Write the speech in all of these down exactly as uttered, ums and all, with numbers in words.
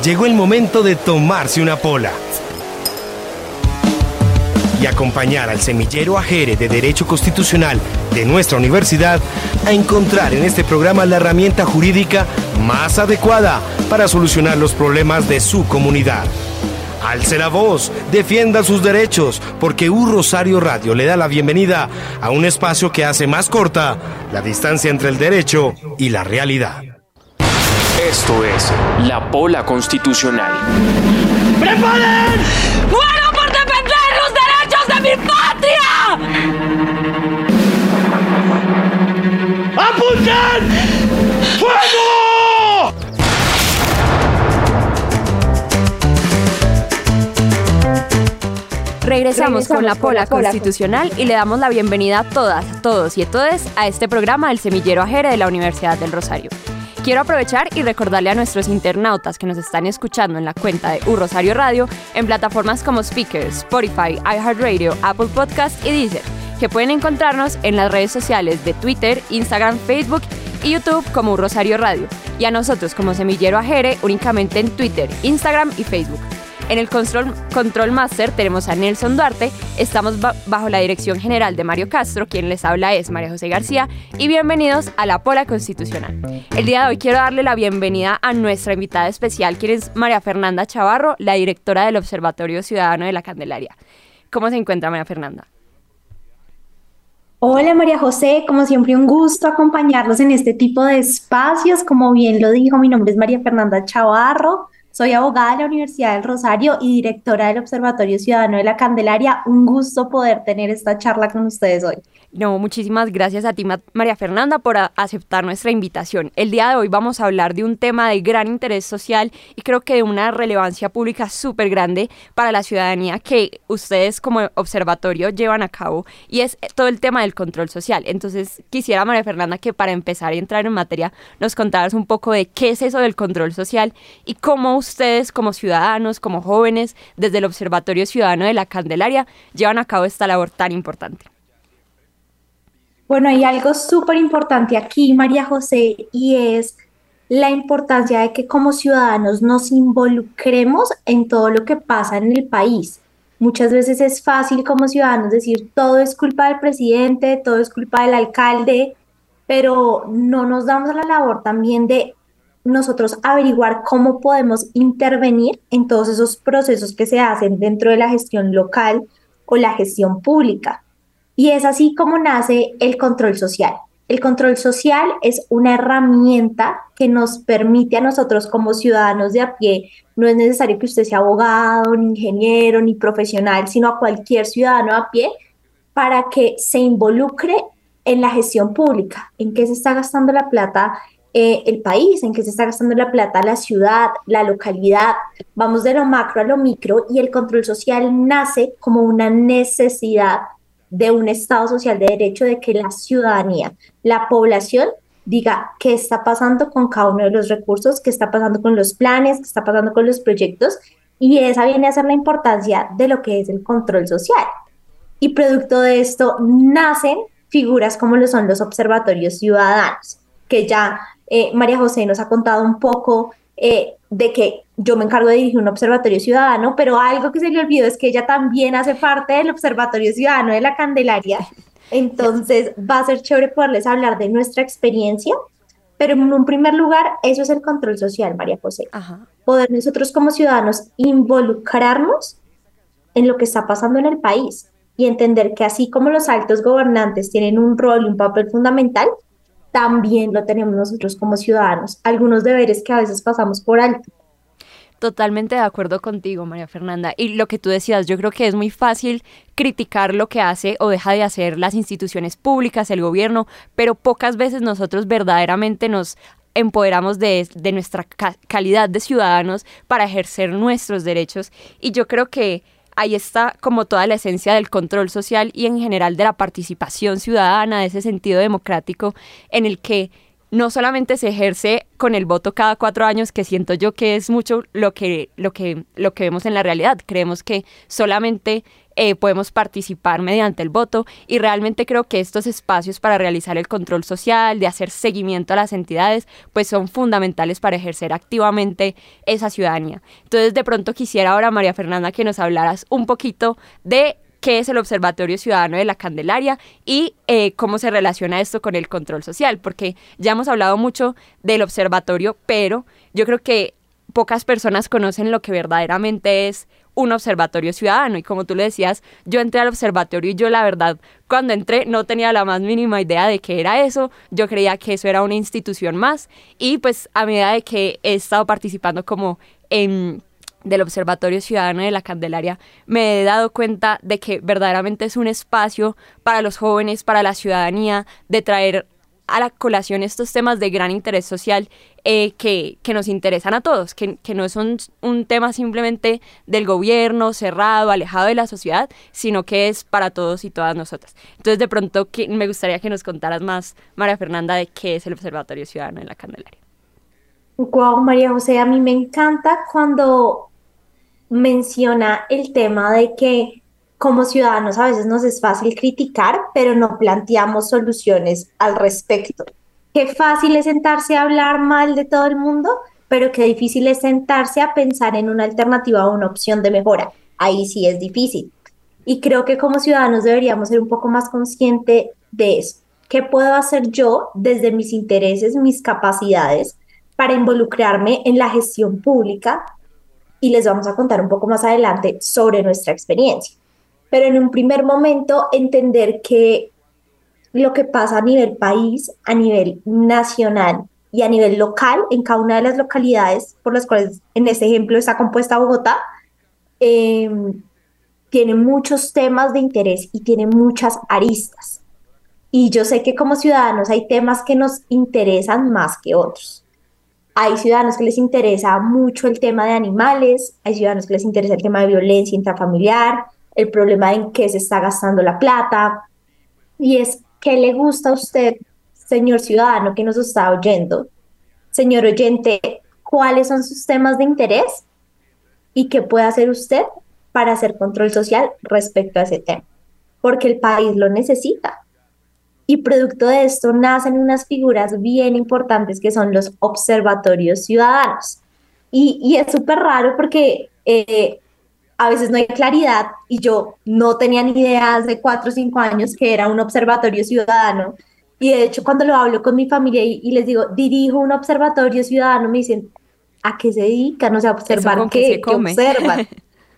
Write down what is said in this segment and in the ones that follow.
llegó el momento de tomarse una pola y acompañar al semillero Ajere de Derecho Constitucional de nuestra universidad a encontrar en este programa la herramienta jurídica más adecuada para solucionar los problemas de su comunidad. Alce la voz, defienda sus derechos, porque U Rosario Radio le da la bienvenida a un espacio que hace más corta la distancia entre el derecho y la realidad. Esto es La Pola Constitucional. ¡Preparen! ¡Muero por defender los derechos de mi patria! ¡Apunten! ¡Fuego! Regresamos con la Pola Constitucional y le damos la bienvenida a todas, todos y a todes a este programa del Semillero Ajere de la Universidad del Rosario. Quiero aprovechar y recordarle a nuestros internautas que nos están escuchando en la cuenta de U Rosario Radio en plataformas como Speaker, Spotify, iHeartRadio, Apple Podcast y Deezer, que pueden encontrarnos en las redes sociales de Twitter, Instagram, Facebook y YouTube como U Rosario Radio, y a nosotros como Semillero Ajere únicamente en Twitter, Instagram y Facebook. En el Control, Control Master tenemos a Nelson Duarte, estamos ba- bajo la dirección general de Mario Castro, quien les habla es María José García, y bienvenidos a La Pola Constitucional. El día de hoy quiero darle la bienvenida a nuestra invitada especial, quien es María Fernanda Chavarro, la directora del Observatorio Ciudadano de la Candelaria. ¿Cómo se encuentra María Fernanda? Hola María José, como siempre un gusto acompañarlos en este tipo de espacios. Como bien lo dijo, mi nombre es María Fernanda Chavarro. Soy abogada de la Universidad del Rosario y directora del Observatorio Ciudadano de la Candelaria. Un gusto poder tener esta charla con ustedes hoy. No, muchísimas gracias a ti, María Fernanda, por a- aceptar nuestra invitación. El día de hoy vamos a hablar de un tema de gran interés social y creo que de una relevancia pública súper grande para la ciudadanía que ustedes como observatorio llevan a cabo, y es todo el tema del control social. Entonces, quisiera, María Fernanda, que para empezar a entrar en materia nos contaras un poco de qué es eso del control social y cómo ustedes como ciudadanos, como jóvenes, desde el Observatorio Ciudadano de la Candelaria, llevan a cabo esta labor tan importante. Bueno, hay algo súper importante aquí, María José, y es la importancia de que como ciudadanos nos involucremos en todo lo que pasa en el país. Muchas veces es fácil como ciudadanos decir todo es culpa del presidente, todo es culpa del alcalde, pero no nos damos a la labor también de nosotros averiguar cómo podemos intervenir en todos esos procesos que se hacen dentro de la gestión local o la gestión pública. Y es así como nace el control social. El control social es una herramienta que nos permite a nosotros como ciudadanos de a pie, no es necesario que usted sea abogado, ni ingeniero, ni profesional, sino a cualquier ciudadano a pie, para que se involucre en la gestión pública, en qué se está gastando la plata eh, el país, en qué se está gastando la plata la ciudad, la localidad. Vamos de lo macro a lo micro, y el control social nace como una necesidad de un Estado social de derecho, de que la ciudadanía, la población, diga qué está pasando con cada uno de los recursos, qué está pasando con los planes, qué está pasando con los proyectos, y esa viene a ser la importancia de lo que es el control social. Y producto de esto nacen figuras como lo son los observatorios ciudadanos, que ya eh, María José nos ha contado un poco eh, de que yo me encargo de dirigir un observatorio ciudadano, pero algo que se le olvidó es que ella también hace parte del Observatorio Ciudadano de la Candelaria. Entonces va a ser chévere poderles hablar de nuestra experiencia, pero en un primer lugar, eso es el control social, María José. Ajá. Poder nosotros como ciudadanos involucrarnos en lo que está pasando en el país y entender que así como los altos gobernantes tienen un rol y un papel fundamental, también lo tenemos nosotros como ciudadanos, algunos deberes que a veces pasamos por alto. Totalmente de acuerdo contigo, María Fernanda. Y lo que tú decías, yo creo que es muy fácil criticar lo que hace o deja de hacer las instituciones públicas, el gobierno, pero pocas veces nosotros verdaderamente nos empoderamos de, de nuestra ca- calidad de ciudadanos para ejercer nuestros derechos. Y yo creo que ahí está como toda la esencia del control social y en general de la participación ciudadana, de ese sentido democrático en el que no solamente se ejerce con el voto cada cuatro años, que siento yo que es mucho lo que, lo que, lo que vemos en la realidad. Creemos que solamente eh, podemos participar mediante el voto, y realmente creo que estos espacios para realizar el control social, de hacer seguimiento a las entidades, pues son fundamentales para ejercer activamente esa ciudadanía. Entonces, de pronto quisiera ahora, María Fernanda, que nos hablaras un poquito de qué es el Observatorio Ciudadano de la Candelaria y eh, cómo se relaciona esto con el control social, porque ya hemos hablado mucho del observatorio, pero yo creo que pocas personas conocen lo que verdaderamente es un observatorio ciudadano. Y como tú le decías, yo entré al observatorio y yo, la verdad, cuando entré no tenía la más mínima idea de qué era eso. Yo creía que eso era una institución más, y pues a medida de que he estado participando como en del Observatorio Ciudadano de la Candelaria, me he dado cuenta de que verdaderamente es un espacio para los jóvenes, para la ciudadanía, de traer a la colación estos temas de gran interés social eh, que, que nos interesan a todos, que, que no son un tema simplemente del gobierno, cerrado, alejado de la sociedad, sino que es para todos y todas nosotras. Entonces, de pronto, que, me gustaría que nos contaras más, María Fernanda, de qué es el Observatorio Ciudadano de la Candelaria. Wow, María José, a mí me encanta cuando menciona el tema de que como ciudadanos a veces nos es fácil criticar, pero no planteamos soluciones al respecto. Qué fácil es sentarse a hablar mal de todo el mundo, pero qué difícil es sentarse a pensar en una alternativa o una opción de mejora. Ahí sí es difícil. Y creo que como ciudadanos deberíamos ser un poco más conscientes de eso. ¿Qué puedo hacer yo desde mis intereses, mis capacidades, para involucrarme en la gestión pública? Y les vamos a contar un poco más adelante sobre nuestra experiencia. Pero en un primer momento, entender que lo que pasa a nivel país, a nivel nacional y a nivel local, en cada una de las localidades por las cuales en este ejemplo está compuesta Bogotá, eh, tiene muchos temas de interés y tiene muchas aristas. Y yo sé que como ciudadanos hay temas que nos interesan más que otros. Hay ciudadanos que les interesa mucho el tema de animales, hay ciudadanos que les interesa el tema de violencia intrafamiliar, el problema en qué se está gastando la plata, y es qué le gusta a usted, señor ciudadano que nos está oyendo, señor oyente, cuáles son sus temas de interés y qué puede hacer usted para hacer control social respecto a ese tema, porque el país lo necesita. Y producto de esto nacen unas figuras bien importantes que son los observatorios ciudadanos. Y, y es súper raro porque eh, a veces no hay claridad, y yo no tenía ni idea hace cuatro o cinco años que era un observatorio ciudadano. Y de hecho cuando lo hablo con mi familia y, y les digo, dirijo un observatorio ciudadano, me dicen, ¿a qué se dedican? O sea, observar qué, qué observan.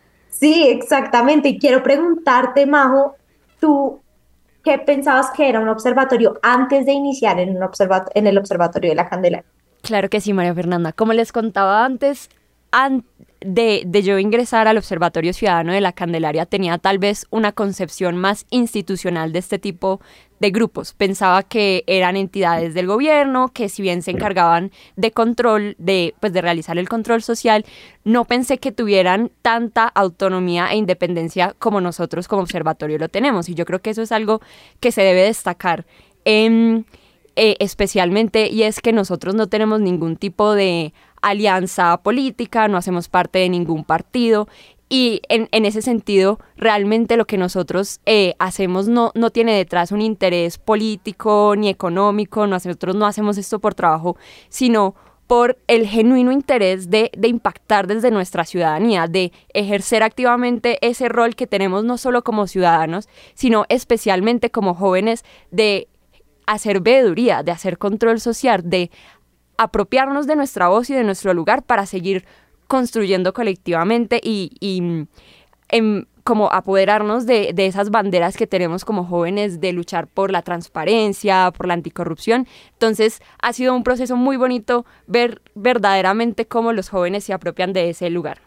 Sí, exactamente. Y quiero preguntarte, Majo, tú, ¿qué pensabas que era un observatorio antes de iniciar en, un observa- en el Observatorio de la Candelaria? Claro que sí, María Fernanda. Como les contaba antes, an- de, de yo ingresar al Observatorio Ciudadano de la Candelaria, tenía tal vez una concepción más institucional de este tipo de grupos. Pensaba que eran entidades del gobierno, que si bien se encargaban de control, de, pues de realizar el control social, no pensé que tuvieran tanta autonomía e independencia como nosotros como observatorio lo tenemos. Y yo creo que eso es algo que se debe destacar eh, eh, especialmente, y es que nosotros no tenemos ningún tipo de alianza política, no hacemos parte de ningún partido. Y en, en ese sentido, realmente lo que nosotros eh, hacemos no, no tiene detrás un interés político ni económico. Nosotros no hacemos esto por trabajo, sino por el genuino interés de, de impactar desde nuestra ciudadanía, de ejercer activamente ese rol que tenemos no solo como ciudadanos, sino especialmente como jóvenes, de hacer veeduría, de hacer control social, de apropiarnos de nuestra voz y de nuestro lugar para seguir construyendo colectivamente y, y em, como apoderarnos de, de esas banderas que tenemos como jóvenes de luchar por la transparencia, por la anticorrupción. Entonces ha sido un proceso muy bonito ver verdaderamente cómo los jóvenes se apropian de ese lugar.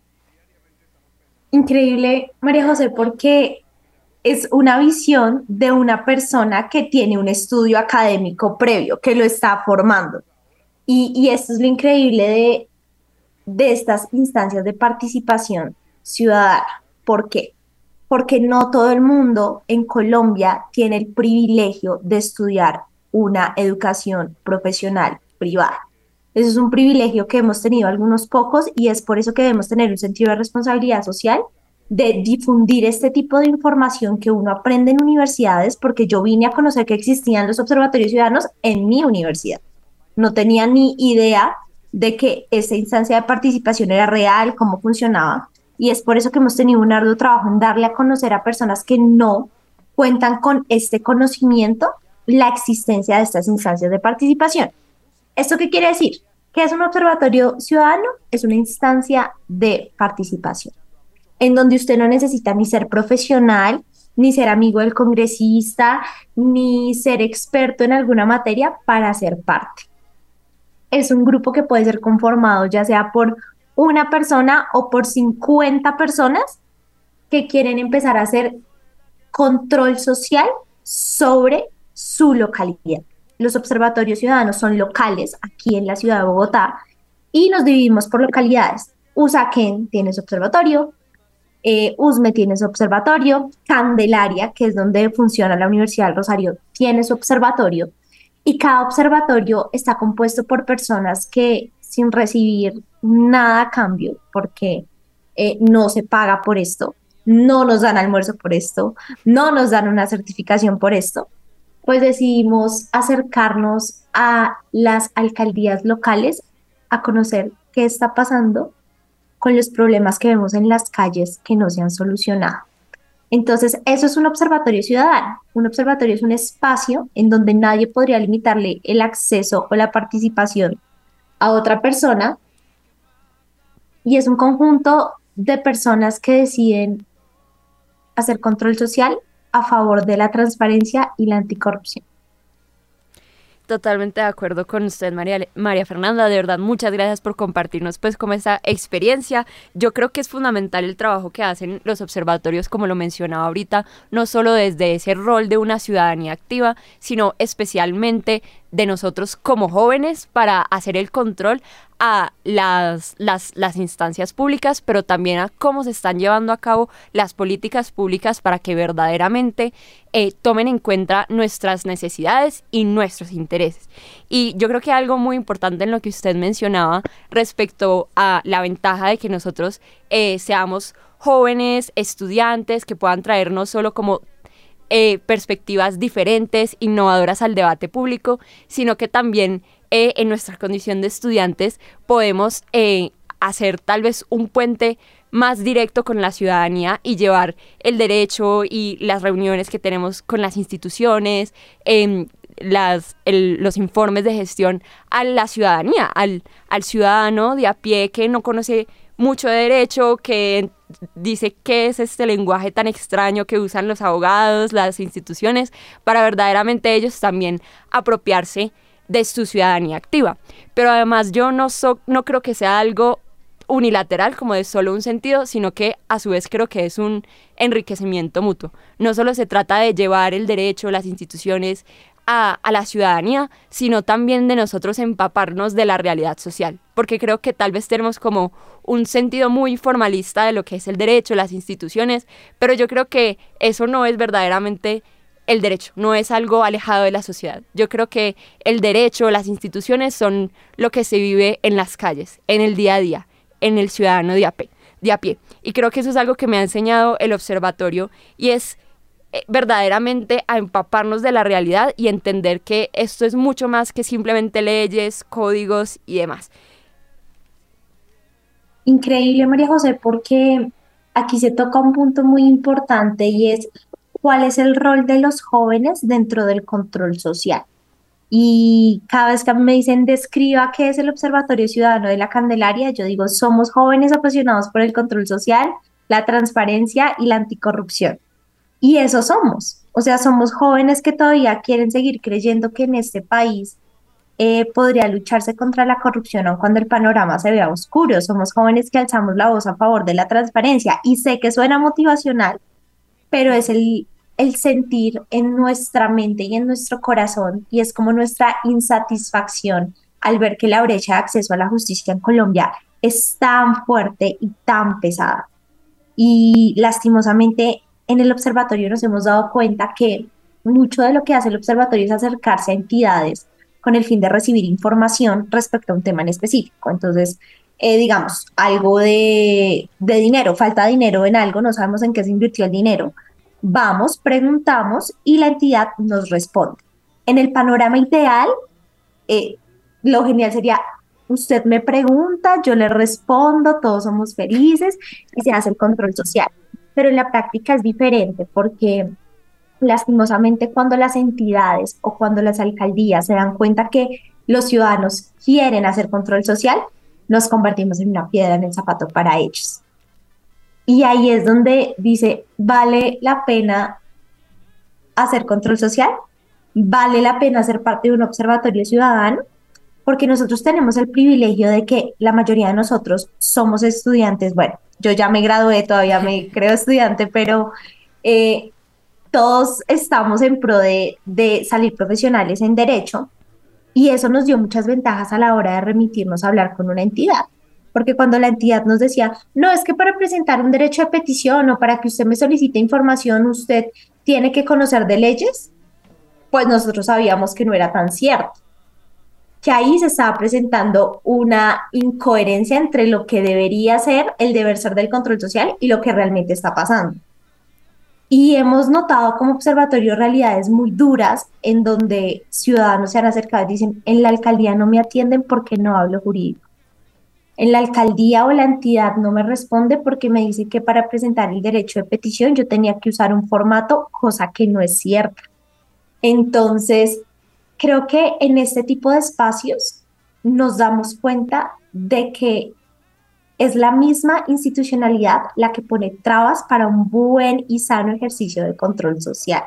Increíble, María José, porque es una visión de una persona que tiene un estudio académico previo, que lo está formando. Y, y esto es lo increíble de, de estas instancias de participación ciudadana. ¿Por qué? Porque no todo el mundo en Colombia tiene el privilegio de estudiar una educación profesional privada. Eso es un privilegio que hemos tenido algunos pocos y es por eso que debemos tener un sentido de responsabilidad social de difundir este tipo de información que uno aprende en universidades, porque yo vine a conocer que existían los observatorios ciudadanos en mi universidad. No tenía ni idea de que esta instancia de participación era real, cómo funcionaba, y es por eso que hemos tenido un arduo trabajo en darle a conocer a personas que no cuentan con este conocimiento la existencia de estas instancias de participación. ¿Esto qué quiere decir? ¿Qué es un observatorio ciudadano? Es una instancia de participación, en donde usted no necesita ni ser profesional, ni ser amigo del congresista, ni ser experto en alguna materia para ser parte. Es un grupo que puede ser conformado ya sea por una persona o por cincuenta personas que quieren empezar a hacer control social sobre su localidad. Los observatorios ciudadanos son locales aquí en la ciudad de Bogotá y nos dividimos por localidades. Usaquén tiene su observatorio, eh, Usme tiene su observatorio, Candelaria, que es donde funciona la Universidad del Rosario, tiene su observatorio, y cada observatorio está compuesto por personas que, sin recibir nada a cambio, porque eh, no se paga por esto, no nos dan almuerzo por esto, no nos dan una certificación por esto, pues decidimos acercarnos a las alcaldías locales a conocer qué está pasando con los problemas que vemos en las calles que no se han solucionado. Entonces, eso es un observatorio ciudadano. Un observatorio es un espacio en donde nadie podría limitarle el acceso o la participación a otra persona, y es un conjunto de personas que deciden hacer control social a favor de la transparencia y la anticorrupción. Totalmente de acuerdo con usted, María, María Fernanda. De verdad, muchas gracias por compartirnos pues como esta experiencia. Yo creo que es fundamental el trabajo que hacen los observatorios, como lo mencionaba ahorita, no solo desde ese rol de una ciudadanía activa, sino especialmente de nosotros como jóvenes para hacer el control a las, las, las instancias públicas, pero también a cómo se están llevando a cabo las políticas públicas para que verdaderamente eh, tomen en cuenta nuestras necesidades y nuestros intereses. Y yo creo que algo muy importante en lo que usted mencionaba respecto a la ventaja de que nosotros eh, seamos jóvenes, estudiantes, que puedan traer no solo como Eh, perspectivas diferentes, innovadoras al debate público, sino que también eh, en nuestra condición de estudiantes podemos eh, hacer tal vez un puente más directo con la ciudadanía y llevar el derecho y las reuniones que tenemos con las instituciones, eh, las, el, los informes de gestión a la ciudadanía, al, al ciudadano de a pie que no conoce mucho de derecho, que dice qué es este lenguaje tan extraño que usan los abogados, las instituciones, para verdaderamente ellos también apropiarse de su ciudadanía activa. Pero además yo no, so, no creo que sea algo unilateral, como de solo un sentido, sino que a su vez creo que es un enriquecimiento mutuo. No solo se trata de llevar el derecho, las instituciones A, a la ciudadanía, sino también de nosotros empaparnos de la realidad social, porque creo que tal vez tenemos como un sentido muy formalista de lo que es el derecho, las instituciones, pero yo creo que eso no es verdaderamente el derecho, no es algo alejado de la sociedad. Yo creo que el derecho, las instituciones son lo que se vive en las calles, en el día a día, en el ciudadano de a pie, de a pie. Y creo que eso es algo que me ha enseñado el observatorio, y es verdaderamente a empaparnos de la realidad y entender que esto es mucho más que simplemente leyes, códigos y demás. Increíble, María José, porque aquí se toca un punto muy importante y es cuál es el rol de los jóvenes dentro del control social. Y cada vez que me dicen describa qué es el Observatorio Ciudadano de la Candelaria, yo digo somos jóvenes apasionados por el control social, la transparencia y la anticorrupción. Y eso somos, o sea, somos jóvenes que todavía quieren seguir creyendo que en este país eh, podría lucharse contra la corrupción aun cuando el panorama se vea oscuro. Somos jóvenes que alzamos la voz a favor de la transparencia, y sé que suena motivacional, pero es el, el sentir en nuestra mente y en nuestro corazón, y es como nuestra insatisfacción al ver que la brecha de acceso a la justicia en Colombia es tan fuerte y tan pesada. Y lastimosamente en el observatorio nos hemos dado cuenta que mucho de lo que hace el observatorio es acercarse a entidades con el fin de recibir información respecto a un tema en específico. Entonces, eh, digamos, algo de, de dinero, falta dinero en algo, no sabemos en qué se invirtió el dinero. Vamos, preguntamos y la entidad nos responde. En el panorama ideal, eh, lo genial sería, usted me pregunta, yo le respondo, todos somos felices y se hace el control social. Pero en la práctica es diferente porque lastimosamente cuando las entidades o cuando las alcaldías se dan cuenta que los ciudadanos quieren hacer control social, nos convertimos en una piedra en el zapato para ellos. Y ahí es donde dice, ¿vale la pena hacer control social? ¿Vale la pena ser parte de un observatorio ciudadano? Porque nosotros tenemos el privilegio de que la mayoría de nosotros somos estudiantes. Bueno, yo ya me gradué, todavía me creo estudiante, pero eh, todos estamos en pro de, de salir profesionales en derecho y eso nos dio muchas ventajas a la hora de remitirnos a hablar con una entidad. Porque cuando la entidad nos decía, no, es que para presentar un derecho de petición o para que usted me solicite información, usted tiene que conocer de leyes, pues nosotros sabíamos que no era tan cierto. Que ahí se estaba presentando una incoherencia entre lo que debería ser el deber ser del control social y lo que realmente está pasando. Y hemos notado como observatorio realidades muy duras en donde ciudadanos se han acercado y dicen, en la alcaldía no me atienden porque no hablo jurídico. En la alcaldía o la entidad no me responde porque me dice que para presentar el derecho de petición yo tenía que usar un formato, cosa que no es cierta. Entonces, creo que en este tipo de espacios nos damos cuenta de que es la misma institucionalidad la que pone trabas para un buen y sano ejercicio de control social.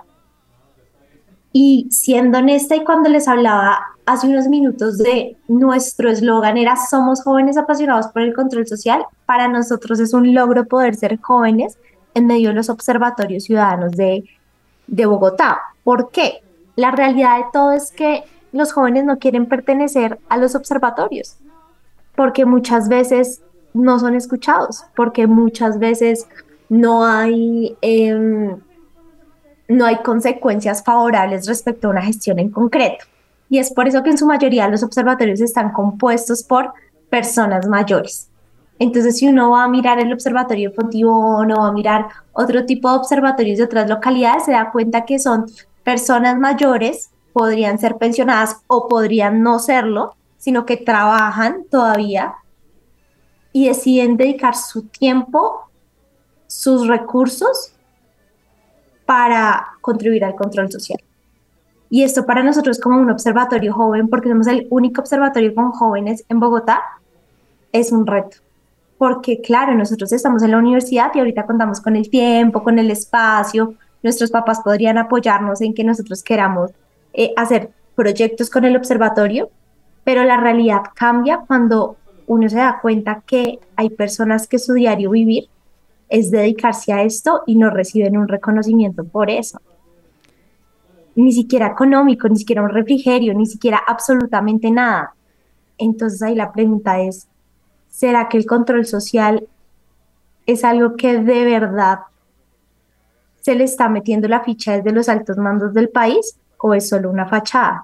Y siendo honesta, y cuando les hablaba hace unos minutos de nuestro eslogan era somos jóvenes apasionados por el control social, para nosotros es un logro poder ser jóvenes en medio de los observatorios ciudadanos de, de Bogotá. ¿Por qué? La realidad de todo es que los jóvenes no quieren pertenecer a los observatorios, porque muchas veces no son escuchados, porque muchas veces no hay, eh, no hay consecuencias favorables respecto a una gestión en concreto. Y es por eso que en su mayoría los observatorios están compuestos por personas mayores. Entonces, si uno va a mirar el observatorio Fontibón o va a mirar otro tipo de observatorios de otras localidades, se da cuenta que son personas mayores, podrían ser pensionadas o podrían no serlo, sino que trabajan todavía y deciden dedicar su tiempo, sus recursos para contribuir al control social. Y esto para nosotros como un observatorio joven, porque somos el único observatorio con jóvenes en Bogotá, es un reto. Porque claro, nosotros estamos en la universidad y ahorita contamos con el tiempo, con el espacio, nuestros papás podrían apoyarnos en que nosotros queramos eh, hacer proyectos con el observatorio, pero la realidad cambia cuando uno se da cuenta que hay personas que su diario vivir es dedicarse a esto y no reciben un reconocimiento por eso. Ni siquiera económico, ni siquiera un refrigerio, ni siquiera absolutamente nada. Entonces ahí la pregunta es, ¿será que el control social es algo que de verdad se le está metiendo la ficha desde los altos mandos del país o es solo una fachada?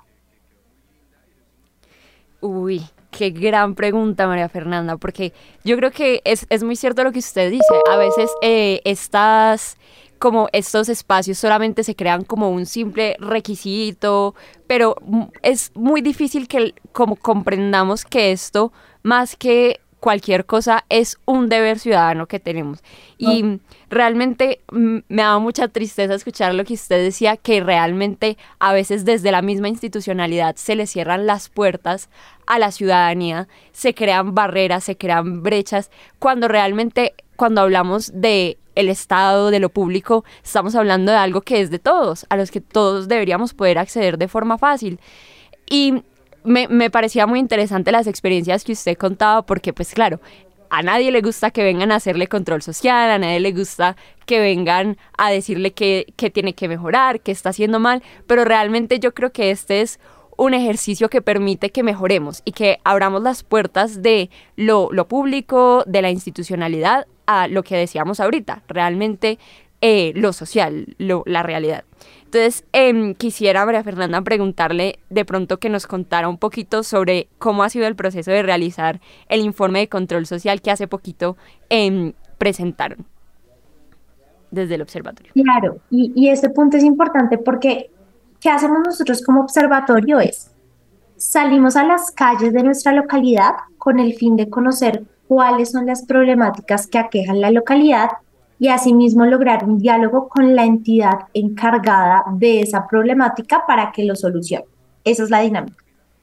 Uy, qué gran pregunta, María Fernanda, porque yo creo que es, es muy cierto lo que usted dice. A veces eh, estas, como estos espacios solamente se crean como un simple requisito, pero es muy difícil que como comprendamos que esto, más que cualquier cosa, es un deber ciudadano que tenemos. Y oh. realmente m- me daba mucha tristeza escuchar lo que usted decía, que realmente a veces desde la misma institucionalidad se le cierran las puertas a la ciudadanía, se crean barreras, se crean brechas, cuando realmente, cuando hablamos de el Estado, de lo público, estamos hablando de algo que es de todos, a los que todos deberíamos poder acceder de forma fácil. Y Me, me parecía muy interesante las experiencias que usted contaba porque, pues claro, a nadie le gusta que vengan a hacerle control social, a nadie le gusta que vengan a decirle que, que tiene que mejorar, que está haciendo mal, pero realmente yo creo que este es un ejercicio que permite que mejoremos y que abramos las puertas de lo, lo público, de la institucionalidad, a lo que decíamos ahorita, realmente eh, lo social, lo, la realidad. Entonces, eh, quisiera, María Fernanda, preguntarle de pronto que nos contara un poquito sobre cómo ha sido el proceso de realizar el informe de control social que hace poquito eh, presentaron desde el observatorio. Claro, y, y este punto es importante porque ¿qué hacemos nosotros como observatorio? Es salimos a las calles de nuestra localidad con el fin de conocer cuáles son las problemáticas que aquejan la localidad y asimismo lograr un diálogo con la entidad encargada de esa problemática para que lo solucione. Esa es la dinámica.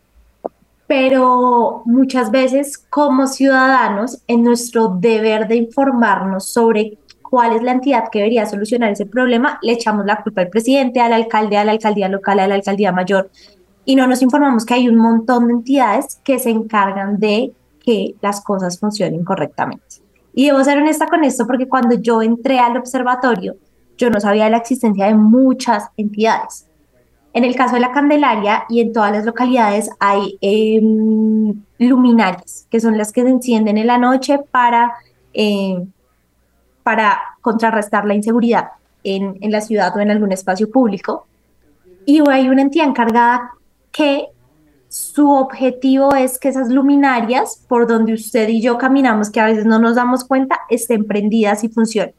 Pero muchas veces como ciudadanos, en nuestro deber de informarnos sobre cuál es la entidad que debería solucionar ese problema, le echamos la culpa al presidente, al alcalde, a la alcaldía local, a la alcaldía mayor, y no nos informamos que hay un montón de entidades que se encargan de que las cosas funcionen correctamente. Y debo ser honesta con esto porque cuando yo entré al observatorio, yo no sabía de la existencia de muchas entidades. En el caso de la Candelaria y en todas las localidades hay eh, luminarias, que son las que se encienden en la noche para, eh, para contrarrestar la inseguridad en, en la ciudad o en algún espacio público. Y hay una entidad encargada que su objetivo es que esas luminarias, por donde usted y yo caminamos, que a veces no nos damos cuenta, estén prendidas y funcionen.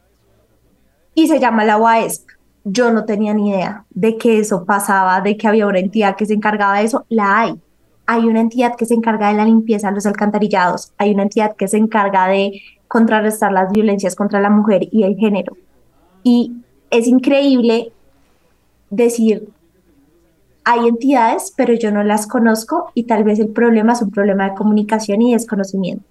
Y se llama la UAESP. Yo no tenía ni idea de que eso pasaba, de que había una entidad que se encargaba de eso. La hay. Hay una entidad que se encarga de la limpieza de los alcantarillados. Hay una entidad que se encarga de contrarrestar las violencias contra la mujer y el género. Y es increíble decir, hay entidades, pero yo no las conozco y tal vez el problema es un problema de comunicación y desconocimiento.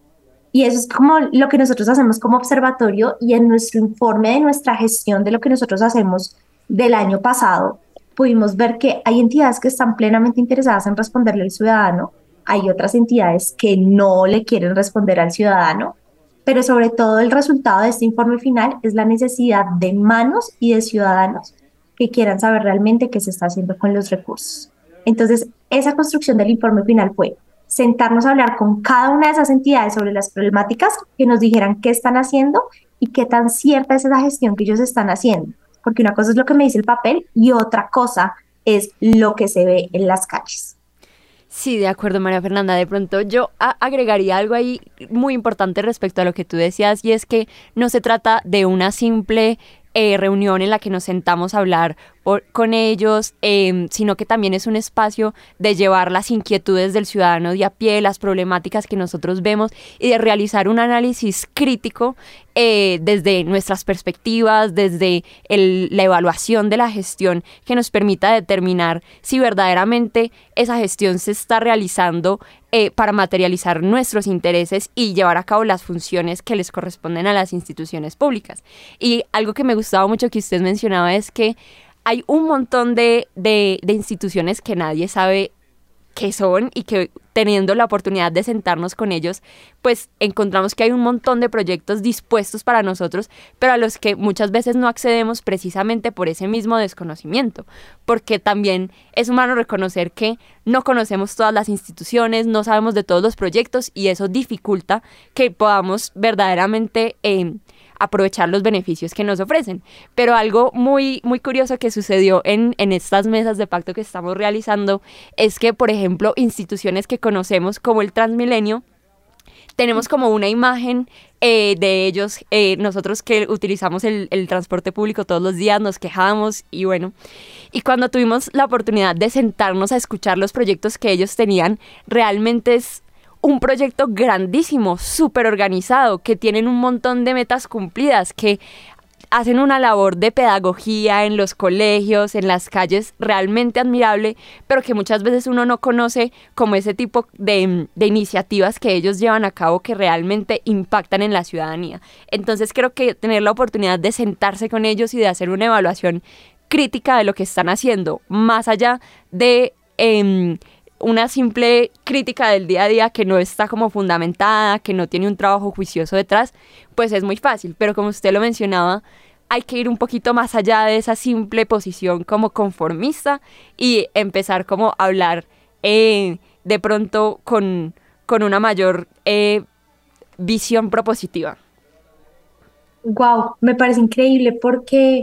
Y eso es como lo que nosotros hacemos como observatorio, y en nuestro informe de nuestra gestión de lo que nosotros hacemos del año pasado, pudimos ver que hay entidades que están plenamente interesadas en responderle al ciudadano, hay otras entidades que no le quieren responder al ciudadano, pero sobre todo el resultado de este informe final es la necesidad de manos y de ciudadanos que quieran saber realmente qué se está haciendo con los recursos. Entonces, esa construcción del informe final fue sentarnos a hablar con cada una de esas entidades sobre las problemáticas, que nos dijeran qué están haciendo y qué tan cierta es esa gestión que ellos están haciendo. Porque una cosa es lo que me dice el papel y otra cosa es lo que se ve en las calles. Sí, de acuerdo, María Fernanda. De pronto yo a- agregaría algo ahí muy importante respecto a lo que tú decías, y es que no se trata de una simple eh, reunión en la que nos sentamos a hablar por, con ellos, eh, sino que también es un espacio de llevar las inquietudes del ciudadano de a pie, las problemáticas que nosotros vemos, y de realizar un análisis crítico eh, desde nuestras perspectivas, desde el, la evaluación de la gestión, que nos permita determinar si verdaderamente esa gestión se está realizando eh, para materializar nuestros intereses y llevar a cabo las funciones que les corresponden a las instituciones públicas. Y algo que me gustaba mucho que usted mencionaba es que hay un montón de, de, de instituciones que nadie sabe qué son, y que teniendo la oportunidad de sentarnos con ellos, pues encontramos que hay un montón de proyectos dispuestos para nosotros, pero a los que muchas veces no accedemos precisamente por ese mismo desconocimiento, porque también es humano reconocer que no conocemos todas las instituciones, no sabemos de todos los proyectos, y eso dificulta que podamos verdaderamente eh, aprovechar los beneficios que nos ofrecen. Pero algo muy, muy curioso que sucedió en, en estas mesas de pacto que estamos realizando es que, por ejemplo, instituciones que conocemos como el Transmilenio, tenemos como una imagen eh, de ellos, eh, nosotros que utilizamos el, el transporte público todos los días, nos quejamos y bueno, y cuando tuvimos la oportunidad de sentarnos a escuchar los proyectos que ellos tenían, realmente es un proyecto grandísimo, súper organizado, que tienen un montón de metas cumplidas, que hacen una labor de pedagogía en los colegios, en las calles, realmente admirable, pero que muchas veces uno no conoce como ese tipo de, de iniciativas que ellos llevan a cabo que realmente impactan en la ciudadanía. Entonces creo que tener la oportunidad de sentarse con ellos y de hacer una evaluación crítica de lo que están haciendo, más allá de Eh, una simple crítica del día a día que no está como fundamentada, que no tiene un trabajo juicioso detrás, pues es muy fácil. Pero como usted lo mencionaba, hay que ir un poquito más allá de esa simple posición como conformista y empezar como a hablar eh, de pronto con, con una mayor eh, visión propositiva. Wow, me parece increíble porque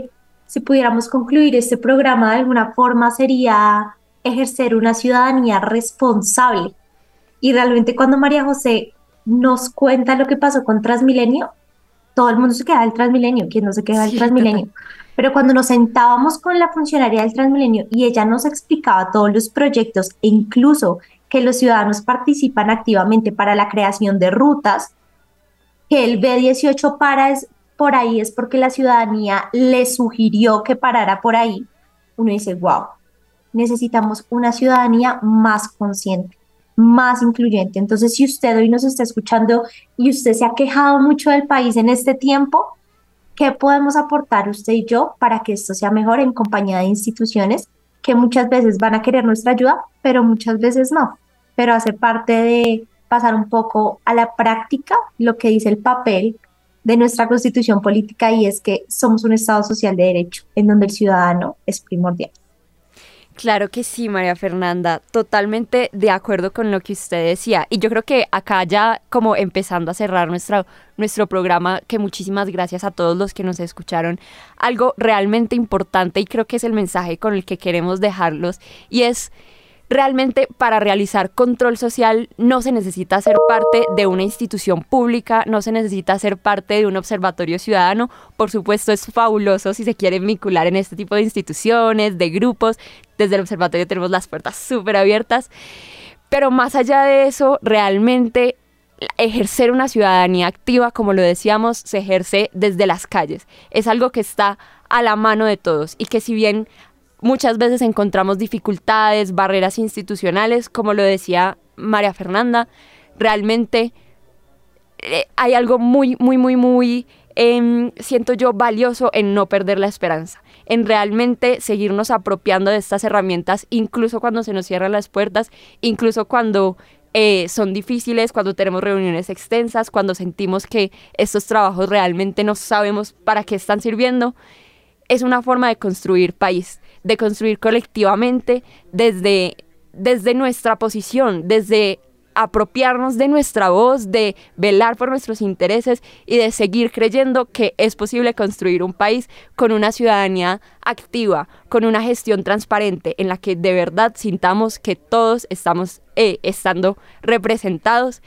si pudiéramos concluir este programa de alguna forma, sería ejercer una ciudadanía responsable. Y realmente cuando María José nos cuenta lo que pasó con Transmilenio, todo el mundo se queda del Transmilenio, ¿quién no se queda del Sí, Transmilenio? total. Pero cuando nos sentábamos con la funcionaria del Transmilenio y ella nos explicaba todos los proyectos e incluso que los ciudadanos participan activamente para la creación de rutas, que el B dieciocho para es, por ahí es porque la ciudadanía le sugirió que parara por ahí, uno dice, wow, necesitamos una ciudadanía más consciente, más incluyente. Entonces, si usted hoy nos está escuchando y usted se ha quejado mucho del país en este tiempo, ¿qué podemos aportar usted y yo para que esto sea mejor en compañía de instituciones que muchas veces van a querer nuestra ayuda, pero muchas veces no? Pero hace parte de pasar un poco a la práctica lo que dice el papel de nuestra constitución política, y es que somos un Estado social de derecho en donde el ciudadano es primordial. Claro que sí, María Fernanda, totalmente de acuerdo con lo que usted decía. Y yo creo que acá ya como empezando a cerrar nuestra, nuestro programa, que muchísimas gracias a todos los que nos escucharon, algo realmente importante y creo que es el mensaje con el que queremos dejarlos, y es realmente para realizar control social no se necesita ser parte de una institución pública, no se necesita ser parte de un observatorio ciudadano. Por supuesto, es fabuloso si se quieren vincular en este tipo de instituciones, de grupos. Desde el observatorio tenemos las puertas súper abiertas. Pero más allá de eso, realmente ejercer una ciudadanía activa, como lo decíamos, se ejerce desde las calles. Es algo que está a la mano de todos y que si bien muchas veces encontramos dificultades, barreras institucionales, como lo decía María Fernanda, realmente eh, hay algo muy, muy, muy, muy, eh, siento yo, valioso en no perder la esperanza, en realmente seguirnos apropiando de estas herramientas, incluso cuando se nos cierran las puertas, incluso cuando eh, son difíciles, cuando tenemos reuniones extensas, cuando sentimos que estos trabajos realmente no sabemos para qué están sirviendo. Es una forma de construir país, de construir colectivamente desde, desde nuestra posición, desde apropiarnos de nuestra voz, de velar por nuestros intereses y de seguir creyendo que es posible construir un país con una ciudadanía activa, con una gestión transparente en la que de verdad sintamos que todos estamos eh, estando representados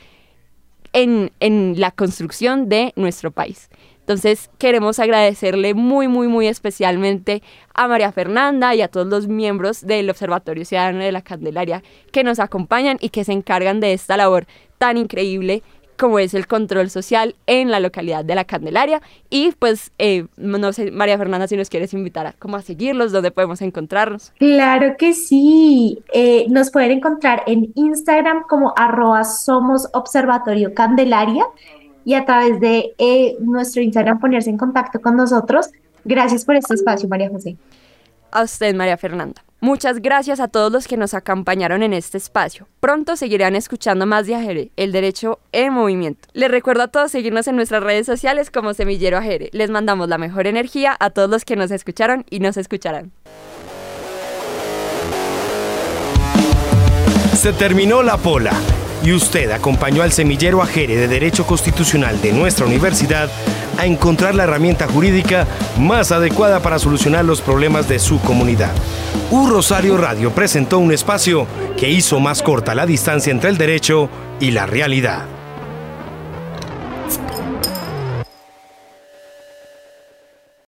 en, en la construcción de nuestro país. Entonces queremos agradecerle muy, muy, muy especialmente a María Fernanda y a todos los miembros del Observatorio Ciudadano de la Candelaria que nos acompañan y que se encargan de esta labor tan increíble como es el control social en la localidad de La Candelaria. Y pues, eh, no sé, María Fernanda, si nos quieres invitar a, como a seguirlos, ¿dónde podemos encontrarnos? Claro que sí, eh, nos pueden encontrar en Instagram como arroba somos Observatorio Candelaria, y a través de eh, nuestro Instagram ponerse en contacto con nosotros. Gracias por este espacio, María José. A usted, María Fernanda. Muchas gracias a todos los que nos acompañaron en este espacio. Pronto seguirán escuchando más de Ajere, el derecho en movimiento. Les recuerdo a todos seguirnos en nuestras redes sociales como Semillero Ajere. Les mandamos la mejor energía a todos los que nos escucharon y nos escucharán. Se terminó la pola y usted acompañó al Semillero Ajere de Derecho Constitucional de nuestra universidad a encontrar la herramienta jurídica más adecuada para solucionar los problemas de su comunidad. U Rosario Radio presentó un espacio que hizo más corta la distancia entre el derecho y la realidad.